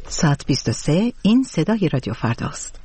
ساعت 23 این صدای رادیو فرداست.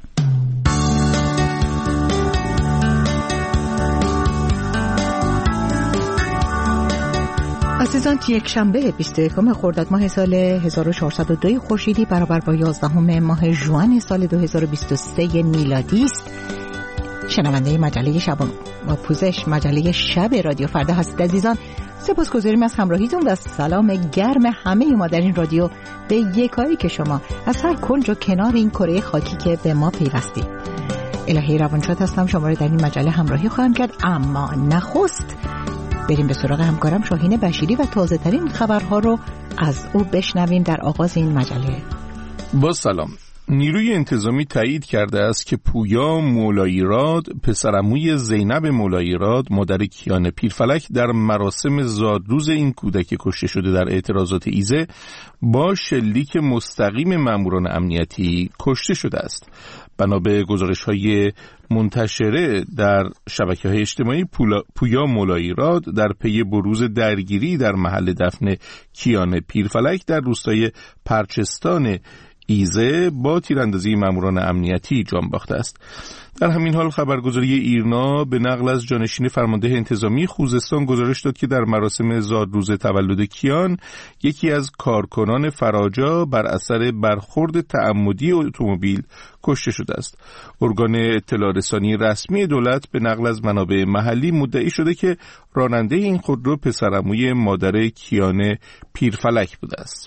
عزیزان، یک شنبه 21 خرداد ماه سال 1402 خورشیدی برابر با 11 ماه ژوئن سال 2023 میلادی است. شنونده مجله شب و پوزش، مجله شب رادیو فردا هستید عزیزان. سپاسگزاریم از همراهیتون و سلام گرم همه ما در این رادیو به یکایی که شما از هر کنج و کنار این کره خاکی که به ما پیوستید. الهی روانشاد هستم، شما رو در این مجله همراهی خواهم کرد. اما نخست بریم به سراغ همکارم شاهین بشیری و تازه ترین خبرها رو از او بشنویم در آغاز این مجله. با سلام. نیروی انتظامی تایید کرده است که پویا مولاییراد، پسرعموی زینب مولاییراد، مادر کیان پیرفلک، در مراسم زادروز این کودک کشته شده در اعتراضات ایزه با شلیک مستقیم ماموران امنیتی کشته شده است. بنا به گزارش‌های منتشره در شبکه‌های اجتماعی، پویا مولاییراد در پی بروز درگیری در محل دفن کیان پیرفلک در روستای پرچستان ایزه با تیراندازی ماموران امنیتی جان باخته است. در همین حال خبرگزاری ایرنا به نقل از جانشین فرمانده انتظامی خوزستان گزارش داد که در مراسم زادروز تولد کیان یکی از کارکنان فراجا بر اثر برخورد تعمدی اتومبیل کشته شده است. ارگان اطلاع رسانی رسمی دولت به نقل از منابع محلی مدعی شده که راننده این خودرو پسرعموی مادر کیان پیرفلک بوده است.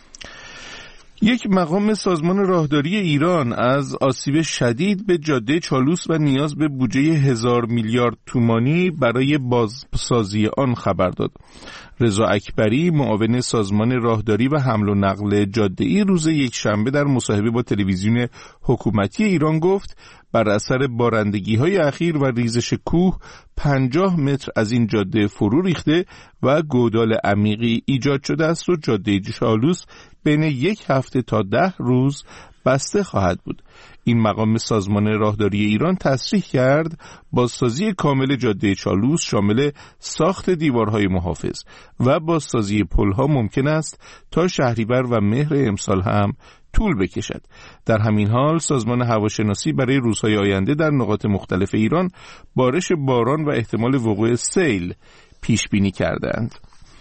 یک مقام سازمان راهداری ایران از آسیب شدید به جاده چالوس و نیاز به بودجه 1000 میلیارد تومانی برای بازسازی آن خبر داد. رضا اکبری، معاون سازمان راهداری و حمل و نقل جاده‌ای، روز یک شنبه در مصاحبه با تلویزیون حکومتی ایران گفت بر اثر بارندگی‌های اخیر و ریزش کوه 50 متر از این جاده فرو ریخته و گودال عمیقی ایجاد شده است و جاده چالوس بین 1 هفته تا 10 روز بسته خواهد بود. این مقام سازمان راهداری ایران تصریح کرد بازسازی کامل جاده چالوس شامل ساخت دیوارهای محافظ و بازسازی پل‌ها ممکن است تا شهریور و مهر امسال هم طول بکشد. در همین حال سازمان هواشناسی برای روزهای آینده در نقاط مختلف ایران بارش باران و احتمال وقوع سیل پیش بینی کردند.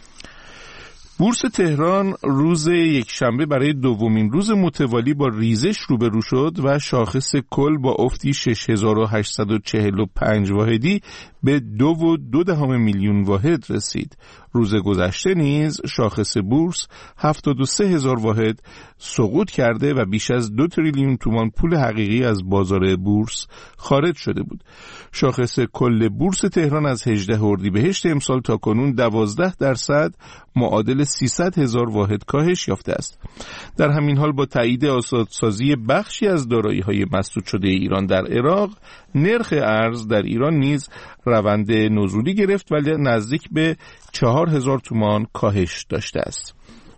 بورس تهران روز یک شنبه برای دومین روز متوالی با ریزش روبرو شد و شاخص کل با افتی 6845 واحدی به 2.2 میلیون واحد رسید. روز گذشته نیز شاخص بورس 73000 واحد سقوط کرده و بیش از 2 تریلیون تومان پول حقیقی از بازار بورس خارج شده بود. شاخص کل بورس تهران از 18 اردیبهشت امسال تا کنون 12% معادل 300,000 واحد کاهش یافته است. در همین حال با تایید آزادسازی بخشی از دارایی‌های مسدود شده ایران در عراق، نرخ ارز در ایران نیز روند نزولی گرفت و نزدیک به 4000 تومان کاهش داشته است.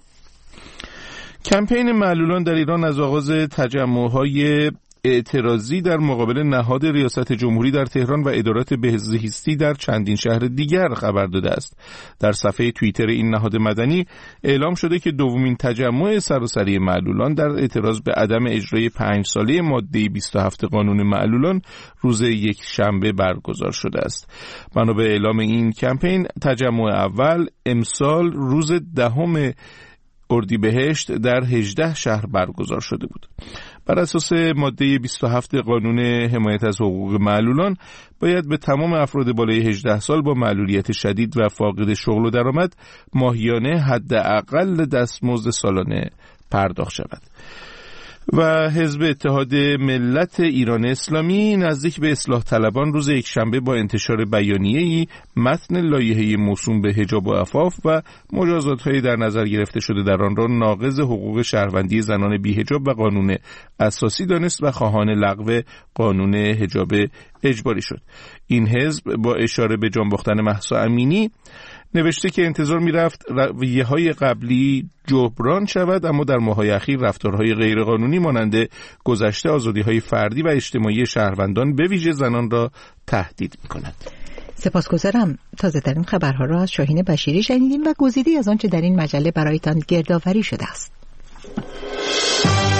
کمپین معلولان در ایران از آغاز تجمع‌های اعتراضی در مقابل نهاد ریاست جمهوری در تهران و ادارات بهزیستی در چندین شهر دیگر خبر داده است. در صفحه توییتر این نهاد مدنی اعلام شده که دومین تجمع سراسری معلولان در اعتراض به عدم اجرای 5 ساله ماده 27 قانون معلولان روز یک شنبه برگزار شده است. بنا به اعلام این کمپین، تجمع اول امسال روز 10 اردیبهشت در 18 شهر برگزار شده بود. بر اساس ماده 27 قانون حمایت از حقوق معلولان باید به تمام افراد بالای 18 سال با معلولیت شدید و فاقد شغل و درآمد ماهیانه حداقل دستمزد سالانه پرداخت شود. و حزب اتحاد ملت ایران اسلامی نزدیک به اصلاح طلبان روز یکشنبه با انتشار بیانیه‌ای متن لایحه موسوم به حجاب و عفاف و مجازات‌های در نظر گرفته شده در آن را ناقض حقوق شهروندی زنان بی‌حجاب و قانون اساسی دانست و خواهان لغو قانون حجاب اجباری شد. این حزب با اشاره به جان باختن مهسا امینی نوشته که انتظار می‌رفت رویه‌های قبلی جبران شود، اما در ماه‌های اخیر رفتارهای غیرقانونی مانند گذشته آزادی‌های فردی و اجتماعی شهروندان به ویژه زنان را تهدید می‌کند. سپاسگزارم. تازه‌ترین خبرها را از شاهین بشیری شنیدیم و گزیده‌ای از آنچه در این مجله برایتان گردآوری شده است.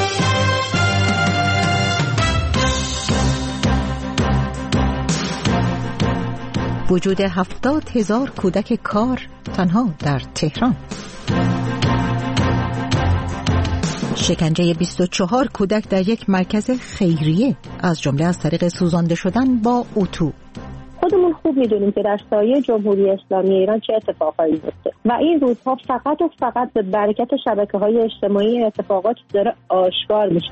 وجود 70,000 کودک کار تنها در تهران. شکنجه 24 کودک در یک مرکز خیریه، از جمله از طریق سوزانده شدن با اتو. خودمون خوب میدونیم که در سایه جمهوری اسلامی ایران چه اتفاقایی میفته و این روزها فقط و فقط به برکت شبکه‌های اجتماعی اتفاقات داره آشکار میشه.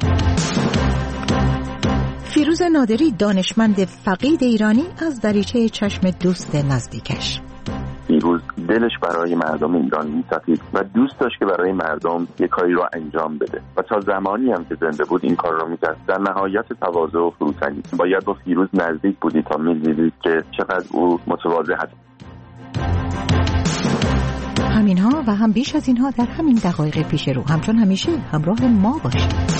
فیروز نادری، دانشمند فقید ایرانی، از دریچه چشم دوست نزدیکش. فیروز دلش برای مردم ایران می‌تپید و دوست داشت که برای مردم یک کاری را انجام بده و تا زمانی هم که زنده بود این کار را می‌کرد. در نهایت تواضع و فروتنی باید با فیروز نزدیک بودید تا می‌دیدید که چقدر او متواضع هست. همینها و هم بیش از اینها در همین دقایق پیش رو. همچون همیشه همراه ما باشید.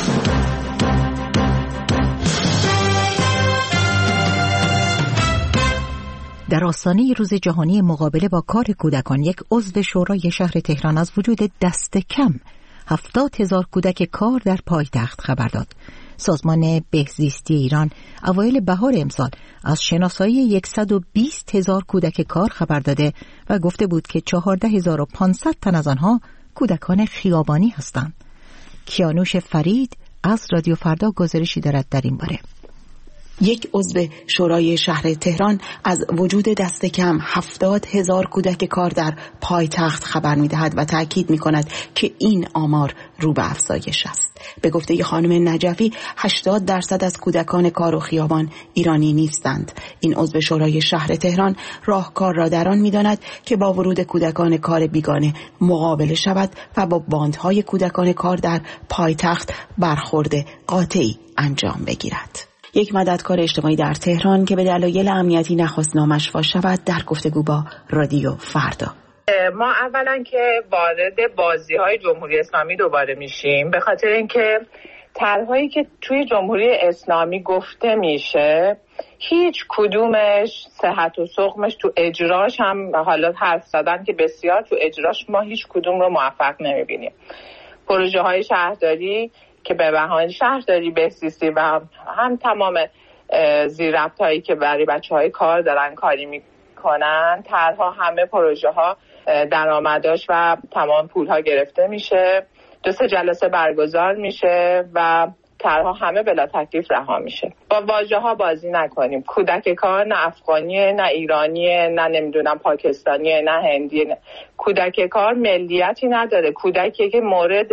در آستانه روز جهانی مقابله با کار کودکان، یک عضو شورای شهر تهران از وجود دست کم 70,000 کودک کار در پایتخت خبر داد. سازمان بهزیستی ایران اوایل بهار امسال از شناسایی 120,000 کودک کار خبر داده و گفته بود که 14,500 تن از آنها کودکان خیابانی هستند. کیانوش فرید از رادیو فردا گزارشی دارد در این باره. یک عضو شورای شهر تهران از وجود دست کم 70,000 کودک کار در پایتخت خبر می‌دهد و تأکید می‌کند که این آمار رو به افزایش است. به گفته خانم نجفی 80% از کودکان کار و خیابان ایرانی نیستند. این عضو شورای شهر تهران راهکار را در آن می‌داند که با ورود کودکان کار بیگانه مقابله شود و با باندهای کودکان کار در پایتخت برخورد قاطعی انجام بگیرد. یک مددکار اجتماعی در تهران که به دلایل امنیتی نخواست نامش فاش شود در گفتگو با رادیو فردا. ما اولا که وارد بازی‌های جمهوری اسلامی دوباره میشیم، به خاطر اینکه طرح‌هایی که توی جمهوری اسلامی گفته میشه هیچ کدومش صحت و سقمش تو اجراش هم، حالا حرف زدن که بسیار، تو اجراش ما هیچ کدوم رو موفق نمیبینیم. پروژه‌های شهرداری که به بهانه شهرداری بهزیستی و هم تمام زیرربط‌هایی که برای بچه‌های کار دارن کاری میکنن، طرح‌ها، همه پروژه‌ها درآمداش و تمام پول‌ها گرفته میشه، 2-3 جلسه برگزار میشه و طرح‌ها همه بلا تکلیف رها میشه. با واژه‌ها بازی نکنیم. کودک کار نه افغانیه، نه ایرانیه، نه نمیدونم پاکستانیه، نه هندیه. نه. کودک کار ملیتی نداره. کودکی که مورد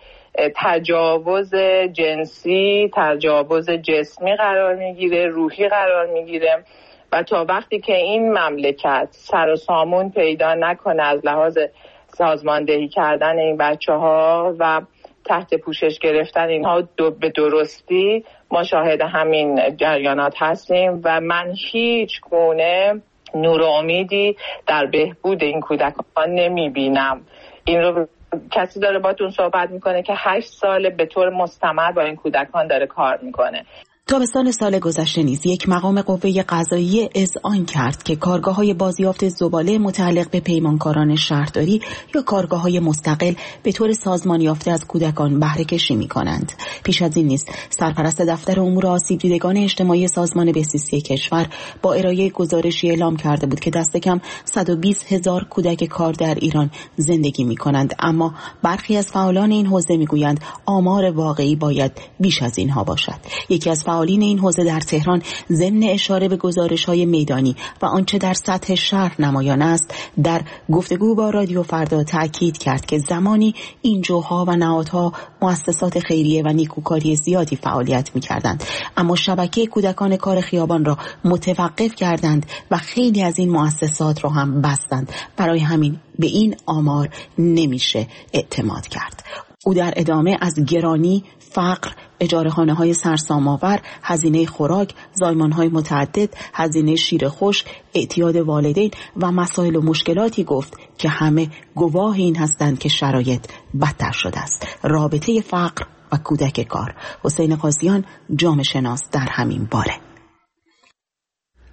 تجاوز جنسی، تجاوز جسمی قرار میگیره، روحی قرار میگیره و تا وقتی که این مملکت سر و سامون پیدا نکنه از لحاظ سازماندهی کردن این بچه‌ها و تحت پوشش گرفتن اینها به درستی، ما شاهد همین جریانات هستیم و من هیچ گونه نور و امیدی در بهبود این کودکان نمیبینم. این رو کسی داره باتون صحبت میکنه که 8 سال به طور مستمر با این کودکان داره کار میکنه. تابستان سال گذشته نیز یک مقام قوه قضاییه اذعان کرد که کارگاه‌های بازیافت زباله متعلق به پیمانکاران شهرداری یا کارگاه‌های مستقل به طور سازمان یافته از کودکان بهره کشی می‌کنند. پیش از این نیز سرپرست دفتر امور آسیب دیدگان اجتماعی سازمان بهزیستی کشور با ارائه گزارشی اعلام کرده بود که دست کم 120,000 کودک کار در ایران زندگی می‌کنند، اما برخی از فعالان این حوزه می‌گویند آمار واقعی باید بیش از اینها باشد. یکی از فعالین این حوزه در تهران ضمن اشاره به گزارش‌های میدانی و آنچه در سطح شهر نمایان است در گفتگو با رادیو فردا تأکید کرد که زمانی این جوها و نهادها مؤسسات خیریه و نیکوکاری زیادی فعالیت می‌کردند، اما شبکه کودکان کار خیابان را متوقف کردند و خیلی از این مؤسسات را هم بستند. برای همین به این آمار نمیشه اعتماد کرد. او در ادامه از گرانی، فقر، اجاره‌خانه‌های سرسام‌آور، هزینه خوراک، زایمان‌های متعدد، هزینه شیر خشک، اعتیاد والدین و مسائل و مشکلاتی گفت که همه گواه این هستند که شرایط بدتر شده است. رابطه فقر و کودک کار. حسین قاضیان، جامعه شناس در همین باره.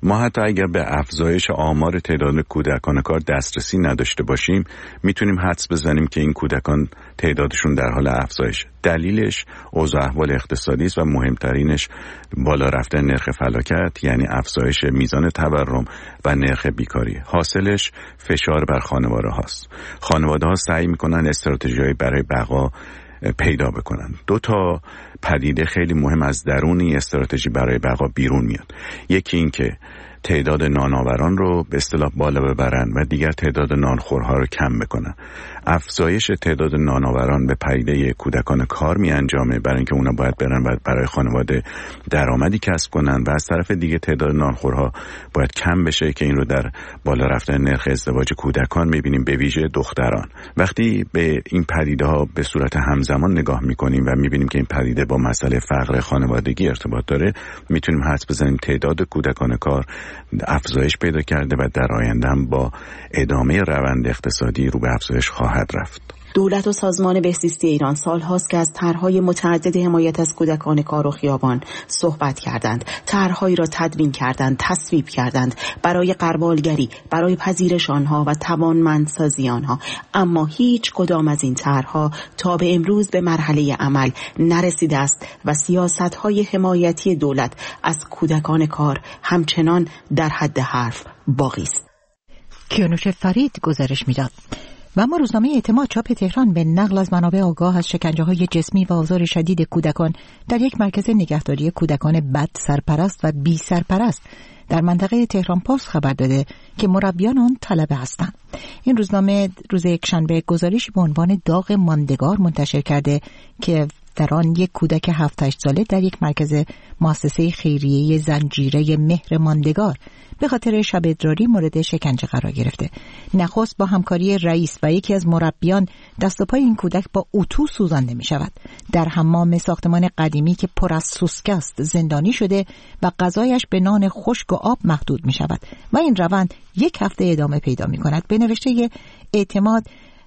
ما حتی اگر به افزایش آمار تعداد کودکان کار دسترسی نداشته باشیم میتونیم حدس بزنیم که این کودکان تعدادشون در حال افزایش. دلیلش اوضاع احوال اقتصادی است و مهمترینش بالا رفتن نرخ فلاکت، یعنی افزایش میزان تورم و نرخ بیکاری. حاصلش فشار بر خانواده هاست. خانواده ها سعی میکنن استراتژی‌های برای بقا پیدا بکنن. 2 تا پدیده خیلی مهم از درون این استراتژی برای بقا بیرون میاد. یکی این که تعداد نانآوران رو به اصطلاح بالا ببرن و دیگر تعداد نانخورها رو کم بکنن. افزایش تعداد نانآوران به پدیده کودکان کار می انجامه، برای اینکه اونا باید برن و برای خانواده درآمدی کسب کنن، و از طرف دیگه تعداد نانخورها باید کم بشه که این رو در بالا رفتن نرخ ازدواج کودکان می‌بینیم، به ویژه دختران. وقتی به این پدیده ها به صورت همزمان نگاه می‌کنیم و می‌بینیم که این پدیده با مسئله فقر خانوادگی ارتباط داره، می‌تونیم حدس بزنیم تعداد کودکان کار افزایش پیدا کرده و در آینده هم با ادامه روند اقتصادی رو به افزایش خواهد رفت. دولت و سازمان بهزیستی ایران سال‌هاست که از طرح‌های متعدد حمایت از کودکان کار و خیابان صحبت کردند. طرح‌هایی را تدوین کردند، تصویب کردند برای غربالگری، برای پذیرش آنها و توانمندسازی آنها، اما هیچ کدام از این طرح‌ها تا به امروز به مرحله عمل نرسیده است و سیاست‌های حمایتی دولت از کودکان کار همچنان در حد حرف باقی است. کیانوش فرید گزارش می‌داد. و اما روزنامه اعتماد چاپ تهران به نقل از منابع آگاه از شکنجه‌های جسمی و آزار شدید کودکان در یک مرکز نگهداری کودکان بد سرپرست و بی سرپرست در منطقه تهران پاس خبر داده که مربیان آن طلبه هستند. این روزنامه روز یکشنبه گزارشی به عنوان داغ ماندگار منتشر کرده که در آن یک کودک 7-8 ساله در یک مرکز مؤسسه خیریه زنجیره مهر ماندگار به خاطر شب ادراری مورد شکنجه قرار گرفته. نخست با همکاری رئیس و یکی از مربیان دست و پای این کودک با اتو سوزانده می شود. در حمام ساختمان قدیمی که پر از سوسک است زندانی شده و غذایش به نان خشک و آب محدود می شود و این روند 1 هفته ادامه پیدا می کند. به نوشته اعتماد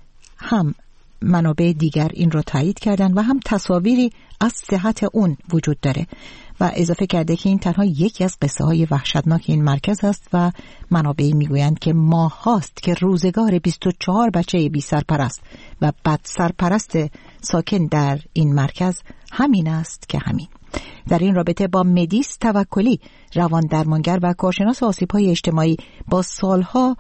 هم منابع دیگر این را تایید کردند و هم تصاویری از صحت اون وجود داره و اضافه کرده که این تنها یکی از قصه های وحشتناک این مرکز است و منابع میگویند که ماه هاست که روزگار 24 بچه بی سرپرست و بد سرپرست ساکن در این مرکز همین است که همین. در این رابطه با مدیس توکلی، روان درمانگر و کارشناس آسیب‌های اجتماعی با سالها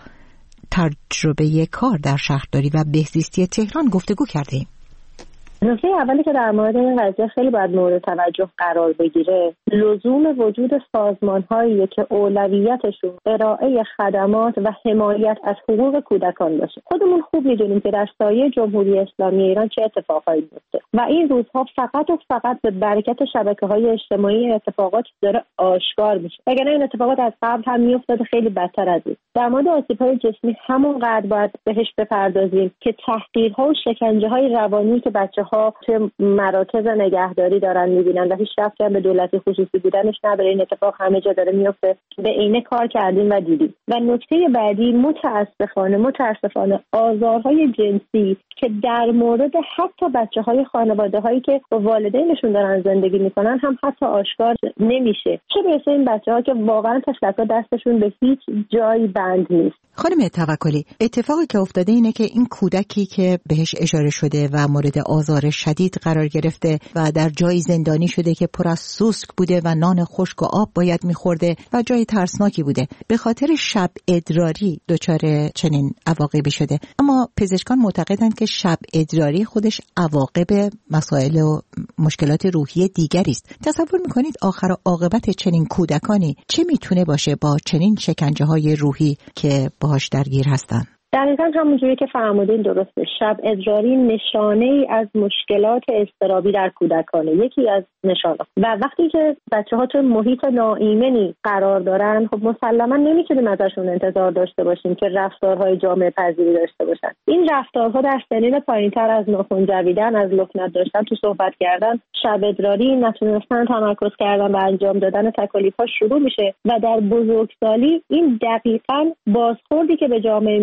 تجربه کار در شهرداری و بهزیستی تهران گفتگو کردیم. نکته اولی که در مورد این قضیه خیلی باید مورد توجه قرار بگیره لزوم وجود سازمان‌هایی که اولویتشون ارائه خدمات و حمایت از حقوق کودکان باشه. خودمون خوب می‌دونیم که در سایه جمهوری اسلامی ایران چه اتفاقایی میفته و این روزها فقط و فقط به برکت شبکه‌های اجتماعی اتفاقات داره آشکار میشه. وگرنه این اتفاقات از قبل هم میافتاد خیلی بدتر از این. در مورد آسیب‌های جسمی همونقدر باید بهش بپردازیم که تحقیرها و شکنجه‌های روانی که بچه‌ها توی مراکز نگهداری دارن میبینن و هیچ ربطی هم به دولتی خصوصی بودنش نداره. این اتفاق همه جا داره میفته، به عینه کار کردیم و دیدیم. و نکته بعدی متاسفانه آزارهای جنسی که در مورد حتی بچه‌های خانواده‌هایی که با والدینشون دارن زندگی میکنن هم حتی آشکار نمیشه، چه برسه این بچه‌ها که واقعا تشکر دستشون به هیچ جایی بند نیست. خانم توکلی، اتفاقی که افتاده اینه که این کودکی که بهش اشاره شده و مورد آزار شدید قرار گرفته و در جایی زندانی شده که پر از سوسک بوده و نان خشک و آب باید میخورده و جای ترسناکی بوده، به خاطر شب ادراری دچار چنین عواقبی شده. اما پزشکان معتقدند که شب ادراری خودش عواقب مسائل و مشکلات روحی دیگری است. تصور میکنید آخر عاقبت چنین کودکانی چه میتونه باشه با چنین شکنجه‌های روحی که باهاش درگیر هستن؟ دقیقاً همونجوری که فرمودین درسته. شب ادراری نشانه ای از مشکلات اضطرابی در کودکانه، یکی از نشانات. و وقتی که بچه‌ها تو محیط ناایمنی قرار دارن، خب مسلماً نمیتونیم ازشون انتظار داشته باشیم که رفتارهای جامعه پذیری داشته باشن. این رفتارها در سنین پایین‌تر از ناخن جویدن، از لکنت داشتن، تو صحبت کردن، شب ادراری، نتونستن تمرکز کردن و انجام دادن تکالیف‌ها شروع میشه و در بزرگسالی این دقیقاً بازخوردی که به جامعه میده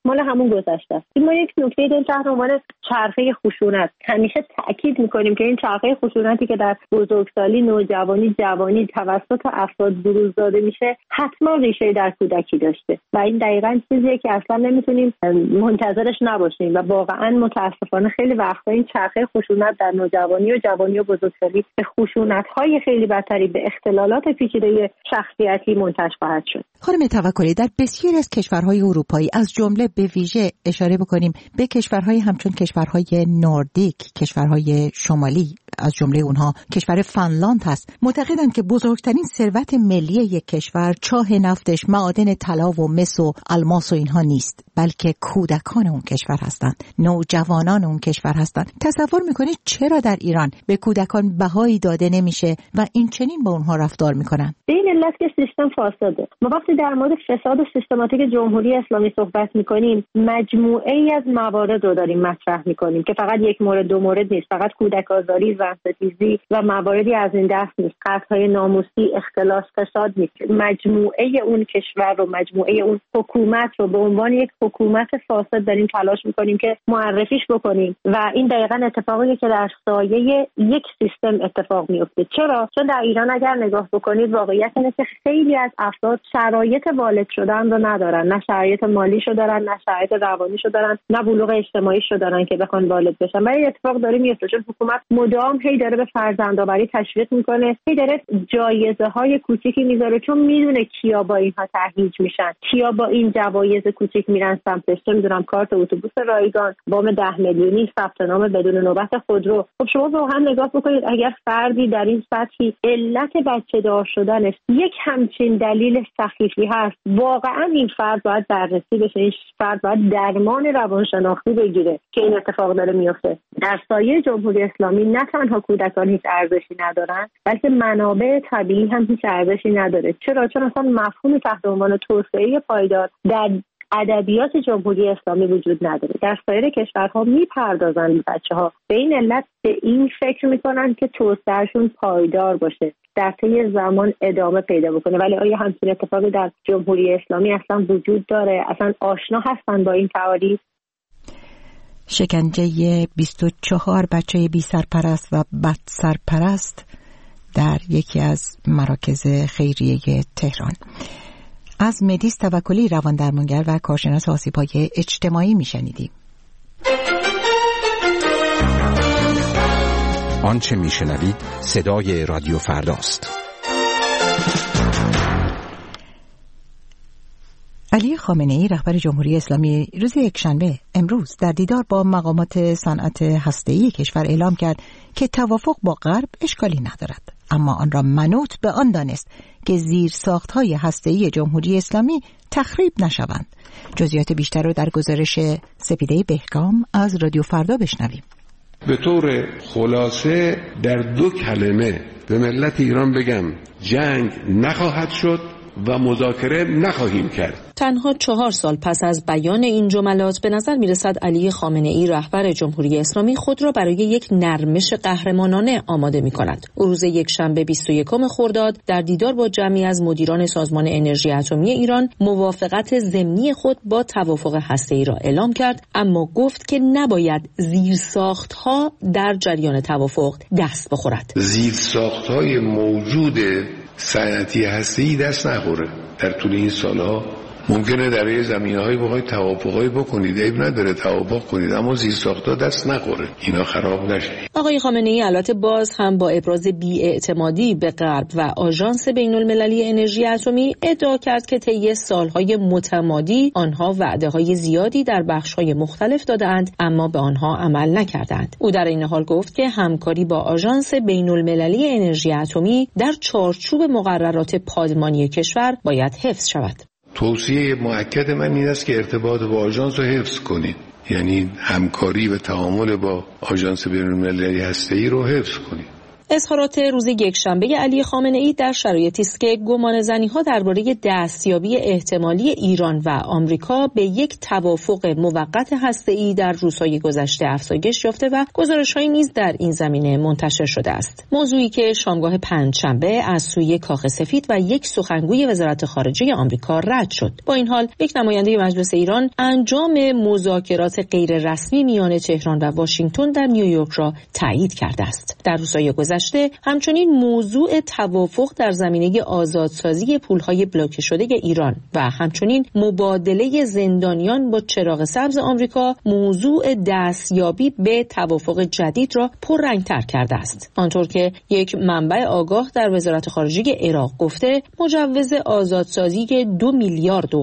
مال همون گذشته است. ما یک نکته داریم تحت عنوان چرخه خشونت. همیشه تاکید میکنیم که این چرخه خشونتی که در بزرگسالی، نوجوانی، جوانی توسط افراد بروز داده میشه حتما ریشه در کودکی داشته و این دقیقاً چیزیه که اصلا نمیتونیم منتظرش نباشیم و واقعاً متاسفانه خیلی وقتا این چرخه خشونت در نوجوانی و جوانی و بزرگسالی به خشونت‌های خیلی بدتری، به اختلالات پیچیده شخصیتی منتج خواهد شد. خانم توکلی، در بسیاری از کشورهای اروپایی از جمله به ویژه اشاره بکنیم به کشورهای همچون کشورهای نوردیک، کشورهای شمالی، از جمله اونها کشور فنلاند هست، معتقدند که بزرگترین ثروت ملی یک کشور چاه نفتش، معادن طلا و مس و الماس و اینها نیست، بلکه کودکان اون کشور هستند، نوجوانان اون کشور هستند. تصور میکنید چرا در ایران به کودکان بهایی داده نمیشه و این چنین با اونها رفتار میکنن؟ به این علت که سیستم فاسده. ما وقتی در مورد فساد سیستماتیک جمهوری اسلامی صحبت میکنیم، مجموعه ای از موارد رو داریم مطرح میکنیم که فقط یک مورد دو مورد نیست، فقط کودک آزاری، زن‌ستیزی و مواردی از این دست نیست، قتل‌های ناموسی، اختلاس، فساد نیست. مجموعه اون کشور رو، مجموعه اون حکومت رو به عنوان یک حکومت فاسد داریم تلاش میکنیم که معرفیش بکنیم و این دقیقاً اتفاقی که در سایه یک سیستم اتفاق میفته. چرا؟ چون در ایران اگر نگاه بکنید واقعیت اینه که خیلی از افراد شرایط والد شدن رو ندارن، نه شرایط مالیشو دارن، نه شرایط روانیشو دارن، نه بلوغ اجتماعیشو دارن که بخوان والد بشن. ولی اتفاق داره میفته چون حکومت مدام هی داره به فرزندآوری تشویق میکنه، هی داره جایزه‌های کوچیکی میذاره چون میدونه کیا با اینها تهییج میشن، کیا با این جوایز کوچیک میرن سمتش. نمیدونم کارت اتوبوس رایگان، وام 10 میلیونی، ثبت نام بدون نوبت خودرو. خب شما واقعا نگاه بکنید اگر فردی در این سطحی علت بچه دار شدنش یک همچین دلیل سخیفی هست، واقعا این فرد باید بررسی بشه، این فرد باید درمان روانشناختی بگیره که این اتفاق داره میفته. در سایه جمهوری اسلامی نه تنها کودکان هیچ ارزشی ندارن، بلکه منابع طبیعی هم هیچ ارزشی نداره. چرا؟ چون اصلا مفهوم تحت عنوان توسعه پایدار در ادبیات جمهوری اسلامی وجود نداره. در سایر کشورها میپردازن بچه‌ها به این علت به این فکر میکنن که توسعهشون پایدار باشه، در طی زمان ادامه پیدا بکنه. ولی آیا همچین اتفاقی در جمهوری اسلامی اصلا وجود داره؟ اصلا آشنا هستن با این تعاریف؟ شکنجه 24 بچه بی سرپرست و بد سرپرست در یکی از مراکز خیریه تهران. از مهدیس توکلی، روان درمانگر و کارشناس آسیب‌های اجتماعی میشنیدیم. آنچه میشنوید صدای رادیو فرداست. علی خامنه‌ای رهبر جمهوری اسلامی روز یکشنبه امروز در دیدار با مقامات صنعت هسته‌ای کشور اعلام کرد که توافق با غرب اشکالی ندارد، اما آن را منوط به آن دانست که زیرساخت‌های هسته‌ای جمهوری اسلامی تخریب نشوند. جزئیات بیشتر رو در گزارش سپیده بهکام از رادیو فردا بشنویم. به طور خلاصه در 2 کلمه به ملت ایران بگم: جنگ نخواهد شد و مذاکره نخواهیم کرد. تنها 4 سال پس از بیان این جملات به نظر می‌رسد علی خامنه‌ای رهبر جمهوری اسلامی خود را برای یک نرمش قهرمانانه آماده می‌کند. او روز یکشنبه 21 خرداد در دیدار با جمعی از مدیران سازمان انرژی اتمی ایران موافقت ضمنی خود با توافق هسته‌ای را اعلام کرد، اما گفت که نباید زیرساخت‌ها در جریان توافق دست بخورد. زیرساخت‌های موجود صنعتی هسته‌ای دست نخوره. در طول این سالها ممکنه در یه زمینه‌های بخواید توافقای بکنید، عیب نداره توافق کنید، اما زیرساخت‌ها دست نخوره، اینا خراب نشه. آقای خامنه‌ای البته باز هم با ابراز بی‌اعتمادی به غرب و آژانس بین‌المللی انرژی اتمی ادعا کرد که طی سال‌های متمادی آنها وعده‌های زیادی در بخش‌های مختلف داده‌اند اما به آنها عمل نکردند. او در این حال گفت که همکاری با آژانس بین‌المللی انرژی اتمی در چارچوب مقررات پادمانی کشور باید حفظ شود. توصیه مؤکد من این است که ارتباط با آژانس رو حفظ کنید، یعنی همکاری و تعامل با آژانس بین‌المللی هسته‌ای رو حفظ کنید. اظهارات روز یکشنبه علی خامنه‌ای در شرایطی است که گمانه‌زنی‌ها درباره دستیابی احتمالی ایران و آمریکا به یک توافق موقت هسته‌ای در روزهای گذشته افزایش یافته و گزارش‌هایی نیز در این زمینه منتشر شده است. موضوعی که شامگاه پنجشنبه از سوی کاخ سفید و یک سخنگوی وزارت خارجه آمریکا رد شد. با این حال یک نماینده مجلس ایران انجام مذاکرات غیر رسمی میان تهران و واشنگتن در نیویورک را تایید کرده است. در روزهای گذشته همچنین موضوع توافق در زمینه آزادسازی پولهای بلوکه شده ایران و همچنین مبادله زندانیان با چراغ سبز آمریکا موضوع دستیابی به توافق جدید را پررنگ‌تر کرده است. آنطور که یک منبع آگاه در وزارت خارجه عراق گفته مجوز آزادسازی 2 میلیارد و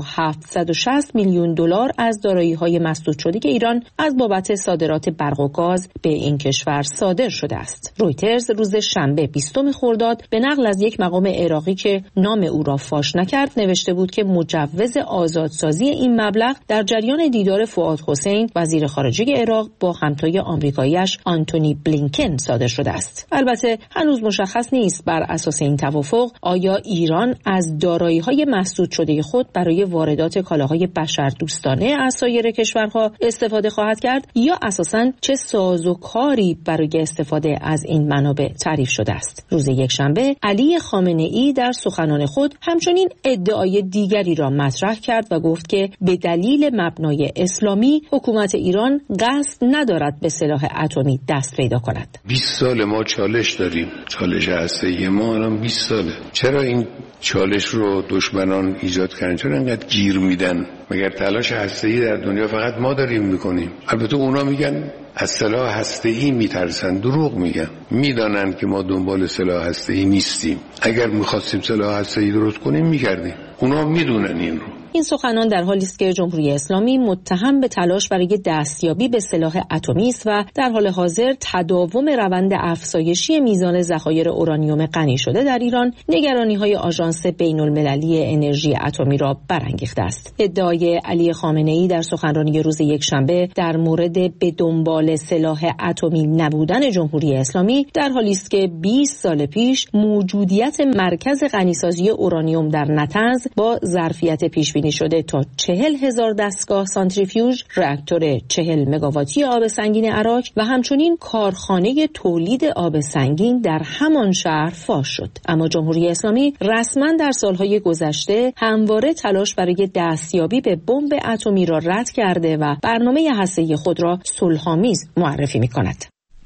760 میلیون دلار از دارایی‌های مسدود شده ایران از بابت صادرات برق و گاز به این کشور صادر شده است. رویترز روز شنبه 20 خرداد به نقل از یک مقام عراقی که نام او را فاش نکرد نوشته بود که مجوز آزادسازی این مبلغ در جریان دیدار فؤاد حسین وزیر خارجه عراق با همتای آمریکایی‌اش آنتونی بلینکن صادر شده است. البته هنوز مشخص نیست بر اساس این توافق آیا ایران از دارایی‌های مسدود شده خود برای واردات کالاهای بشردوستانه از سایر کشورها استفاده خواهد کرد یا اساساً چه سازوکاری برای استفاده از این منابع تعریف شده است. روز یکشنبه علی خامنه‌ای در سخنان خود همچنین ادعای دیگری را مطرح کرد و گفت که به دلیل مبنای اسلامی حکومت ایران قصد ندارد به سلاح اتمی دست پیدا کند. 20 سال ما چالش داریم. چالش هسته‌ای ما الان 20 ساله. چرا این چالش رو دشمنان ایجاد کردن؟ چرا انقدر گیر میدن؟ مگر تلاش هسته‌ای در دنیا فقط ما داریم میکنیم؟ البته اونا میگن از سلاح هسته‌ای میترسن، دروغ میگن. میدانن که ما دنبال سلاح هسته‌ای نیستیم. اگر میخواستیم سلاح هسته‌ای درست کنیم میکردیم. اونا میدونن این رو. این سخنان در حالی است که جمهوری اسلامی متهم به تلاش برای دستیابی به سلاح اتمی است و در حال حاضر تداوم روند افزایشی میزان ذخایر اورانیوم غنی شده در ایران نگرانی‌های آژانس بین‌المللی انرژی اتمی را برانگیخته است. ادعای علی خامنه‌ای در سخنرانی روز یکشنبه در مورد به دنبال سلاح اتمی نبودن جمهوری اسلامی در حالی است که 20 سال پیش موجودیت مرکز غنیسازی اورانیوم در نطنز با ظرفیت پیش شده تا 40,000 دستگاه سانتریفیوژ، راکتور 40 مگاواتی آب سنگین عراق و همچنین کارخانه تولید آب سنگین در همان شهر فاش شد. اما جمهوری اسلامی رسما در سالهای گذشته همواره تلاش برای دستیابی به بمب اتمی را رد کرده و برنامه هسته‌ای خود را صلح‌آمیز معرفی می‌کند.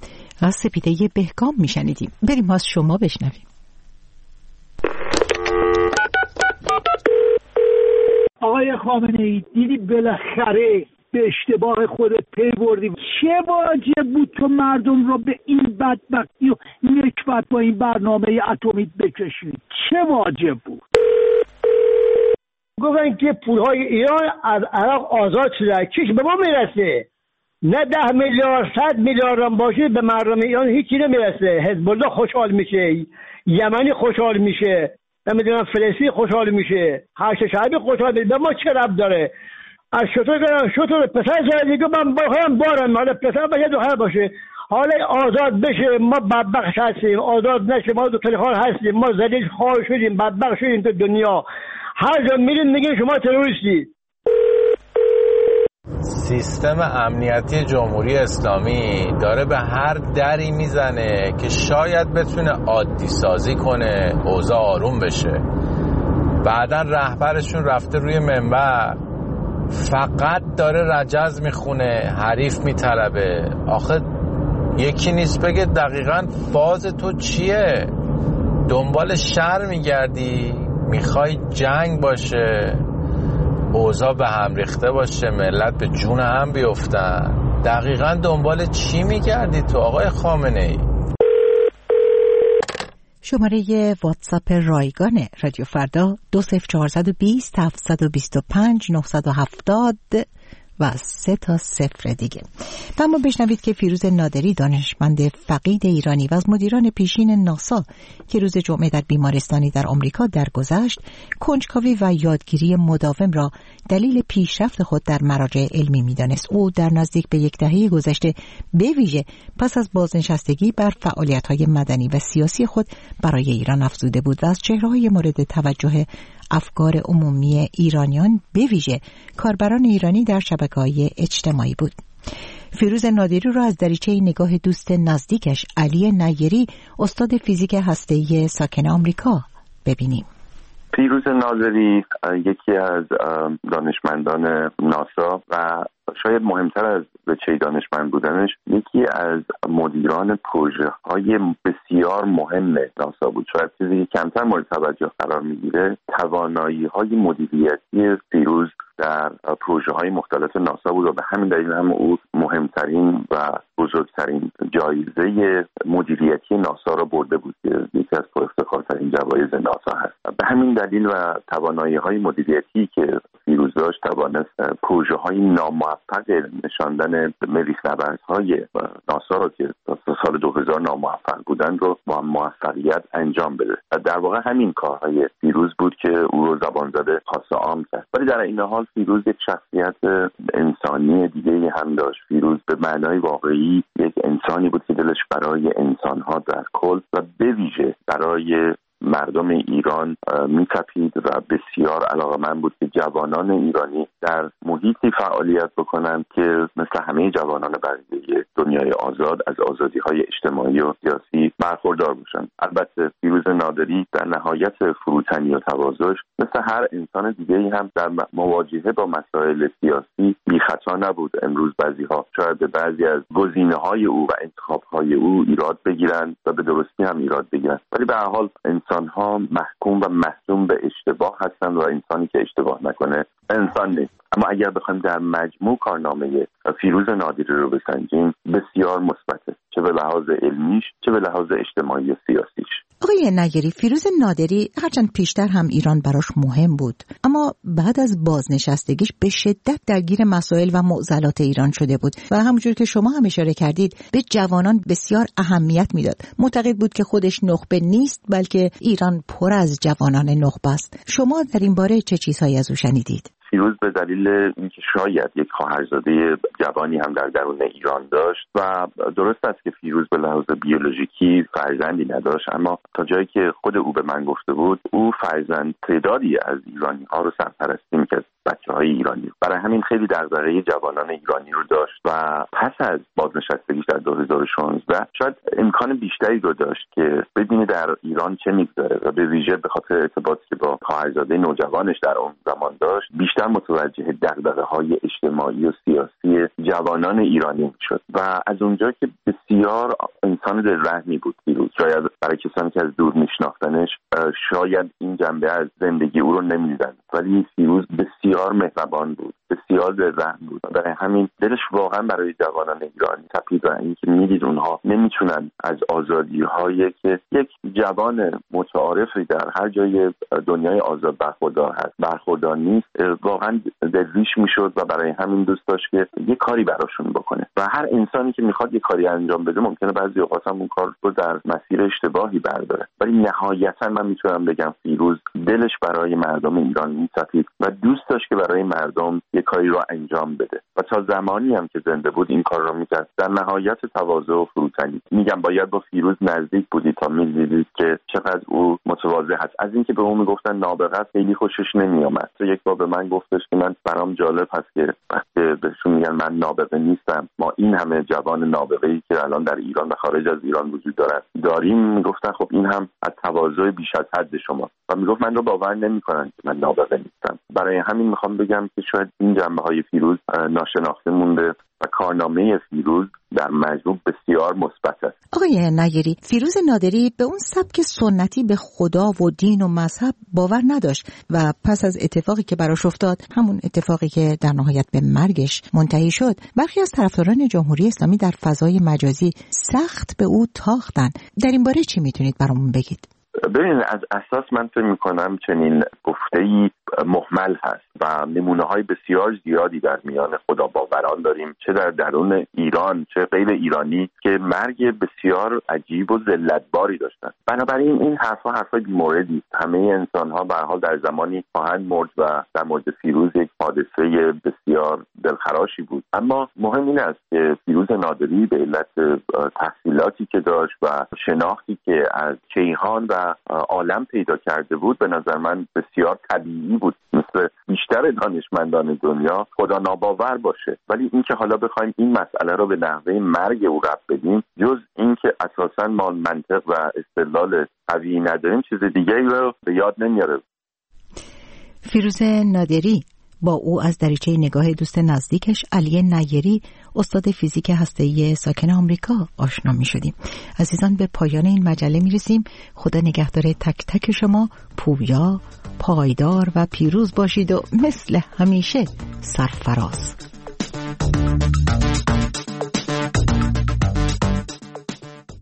از سپیده بهگام میشنیدیم. بریم از شما بشنویم. آقای خامنه‌ای دیدی بالاخره به اشتباه خودت پی بردی. چه واجب بود تو مردم رو به این بدبختی و نکبت با این برنامه اتمی بکشی؟ چه واجب بود؟ گفتن که پولهای ایران از عراق آزاد شده، چیش به ما میرسه؟ نه 10 میلیارد 100 میلیارد هم باشه به مردم ایران هیچی نمیرسه. حزب الله خوشحال میشه، یمنی خوشحال میشه، نمیدونم فلسطین خوشحال میشه، هر شعبی خوشحال میشه. به ما چه ربط داره؟ از شطور پسر دیگه من بارم حالا پسر باشه دختر باشه، حالا آزاد بشه ما بدبخت هستیم، آزاد نشه ما دو تلخال هستیم، ما ذلیل خوار شدیم، بدبخت شدیم تو دنیا. هر جا میریم میگن شما تروریستی. سیستم امنیتی جمهوری اسلامی داره به هر دری میزنه که شاید بتونه عادی سازی کنه، اوضاع آروم بشه. بعدن رهبرشون رفته روی منبر فقط داره رجز میخونه، حریف میطلبه. آخه یکی نیست بگه دقیقاً فاز تو چیه؟ دنبال شر میگردی؟ میخوای جنگ باشه؟ اوضاع به هم ریخته باشه، ملت به جون هم بیفتن؟ دقیقاً دنبال چی میگردی تو آقای خامنه‌ای؟ شماره واتساپ رایگان رادیو فردا 20420 725 970 و 3-0 دیگه. و اما بشنوید که فیروز نادری، دانشمند فقید ایرانی و از مدیران پیشین ناسا که روز جمعه در بیمارستانی در آمریکا درگذشت، کنجکاوی و یادگیری مداوم را دلیل پیشرفت خود در مراجع علمی می‌دانست. او در نزدیک به 10 دهه گذشته به ویژه پس از بازنشستگی بر فعالیت‌های مدنی و سیاسی خود برای ایران افزوده بود و از چهره‌های مورد توجه افکار عمومی ایرانیان به ویژه کاربران ایرانی در شبکه‌های اجتماعی بود. فیروز نادری را از دریچه نگاه دوست نزدیکش علی نیری، استاد فیزیک هسته‌ای ساکن آمریکا، ببینیم. فیروز نادری یکی از دانشمندان ناسا و شاید مهمتر از رشته دانشمند بودنش یکی از مدیران پروژه‌های بسیار مهم ناسا بود. شاید چیزی که کمتر مورد توجه قرار می‌گیره توانایی‌های مدیریتی فیروز در پروژه‌های مختلف ناسا بود و به همین دلیل هم او مهمترین و بزرگترین جایزه مدیریتی ناسا را برده بود که یکی از پرافتخارترین جوایز ناسا هست. به همین دلیل و توانایی‌های مدیریتی که فیروز داشت توانست پروژه‌های ناموفق نشاندن مریخ‌نوردهای ناسا را که تا سال 2000 ناموفق بودند رو با موفقیت انجام بده. در واقع همین کارهای فیروز بود که او رو زبان زده خاص عام کرد. ولی در این حال فیروز یک شخصیت انسانی دیگه هم داشت. فیروز به معنای واقعی یک انسانی بود که دلش برای انسان‌ها در کل و به ویژه برای مردم ایران می‌تپید و بسیار علاقه‌مند بود که جوانان ایرانی در محیطی فعالیت بکنند که مثل همه جوانان بقیه دنیای آزاد از آزادی‌های اجتماعی و سیاسی برخوردار باشند. البته فیروز نادری در نهایت فروتنی و تواضعش مثل هر انسان دیگه‌ای هم در مواجهه با مسائل سیاسی بی‌خطا نبود. امروز بعضی‌ها شاید به بعضی از گزینه‌های او و انتخاب‌های او ایراد بگیرند و به درستی هم ایراد بگیرند، ولی به هر حال انسان‌ها محکوم و محکوم به اشتباه هستند و انسانی که اشتباه نکنه انسان نیست. اما اگر بخوایم در مجموع کارنامه فیروز نادری رو بسنجیم بسیار مثبته، چه به لحاظ علمیش چه به لحاظ اجتماعی و سیاسیش. آقای نیری، فیروز نادری هرچند پیشتر هم ایران براش مهم بود، اما بعد از بازنشستگیش به شدت درگیر مسائل و معضلات ایران شده بود و همونجور که شما هم اشاره کردید به جوانان بسیار اهمیت میداد. معتقد بود که خودش نخبه نیست بلکه ایران پر از جوانان نخبه است. شما در این باره چه چیزهایی از او شنیدید؟ فیروز به دلیل اینکه شاید یک خواهرزاده جوانی هم در درون ایران داشت و درست است که فیروز به لحاظ بیولوژیکی فرزندی نداشت، اما تا جایی که خود او به من گفته بود او فرزند تعدادی از ایرانی ها رو سرپرستی می‌کرد، بچه‌های ایرانی. برای همین خیلی دغدغه جوانان ایرانی رو داشت و پس از بازنشستگیش در 2016 شاید امکان بیشتری رو داشت که ببینه در ایران چه می‌گذره و به ویژه به خاطر ارتباطی که با خواهرزاده نوجوانش در اون زمان داشت بیشتر متوجه دغدغه‌های اجتماعی و سیاسی جوانان ایرانی شد و از اونجا که بسیار انسان دلرحمی بود فیروز، شاید برای کسانی که از دور میشناختنش شاید این جنبه از زندگی او رو نمی‌دیدن، ولی فیروز بسیار مهربان بود، بسیار دلرحم بود. برای همین دلش واقعا برای جوانان ایرانی تپید و اینکه میدید اونها نمیتونن از آزادی‌هایی که یک جوان متعارفی در هر جای دنیای آزاد برخوردار هست برخوردار نیست، واقعا دلریش میشد و برای همین دوست داشت که یک کاری براشون بکنه و هر انسانی که میخواد یک کاری انجام بده ممکنه بعضی اوقات هم اون کار رو در مسیر اشتباهی برداره، ولی نهایتا من میتونم بگم فیروز دلش برای مردم ایران میتپید و دوست داشت که برای مردم یک کاری رو انجام بده و تا زمانی هم که زنده بود این کار رو میکرد در نهایت تواضع و فروتنی. میگم باید با فیروز نزدیک بودید تا میدیدید که چقدر او متواضع هست. از اینکه به اون میگفتن نابغه خیلی خوشش نمیومد. تو یک بار به من گفتش که من برام جالب هست که وقتی بهشون میگن من نابغه نیستم، ما این همه جوان نابغه‌ای که الان در ایران و خارج از ایران وجود داریم، میگفتن خب این هم از تواضع بیش از حد شما و میگفت من رو باور نمیکنن که من نابغه نیستم. برای همین میخوام بگم که شاید این جنبه‌های فیروز ناشناخته مونده و کارنامه فیروز در مجموع بسیار مثبت است. آقای نیری، فیروز نادری به اون سبک سنتی به خدا و دین و مذهب باور نداشت و پس از اتفاقی که براش افتاد، همون اتفاقی که در نهایت به مرگش منتهی شد، برخی از طرفداران جمهوری اسلامی در فضای مجازی سخت به او تاختن. در این باره چی میتونید برامون بگید؟ ببینید از اساس من فکر میکنم چنین گفته‌ای مهمل هست و نمونه‌های بسیار زیادی در میان خداباوران داریم، چه در درون ایران چه غیر ایرانی، که مرگ بسیار عجیب و ذلتباری داشتن. بنابراین این حرفای بی‌موردی است. همه انسان‌ها به هر حال در زمانی خواهند مرد و در مورد فیروز یک حادثه بسیار دلخراشی بود. اما مهم این است که فیروز نادری به علت تحصیلاتی که داشت و شناختی که از کیهان و عالم پیدا کرده بود به نظر من بسیار طبیعی بود مثل بیشتر دانشمندان دنیا خدا ناباور باشه. ولی اینکه حالا بخوایم این مسئله رو به نحوه مرگ او ربط بدیم، جز اینکه اساساً ما منطق و استدلال قوی نداریم، چیز دیگه‌ای رو به یاد نمیاره. فیروز نادری با او از دریچه نگاه دوست نزدیکش علی نیری استاد فیزیک هسته‌ای ساکن آمریکا آشنا می شدیم. عزیزان به پایان این مجله می رسیم. خدا نگهدار تک تک شما، پویا، پایدار و پیروز باشید و مثل همیشه سرفراز.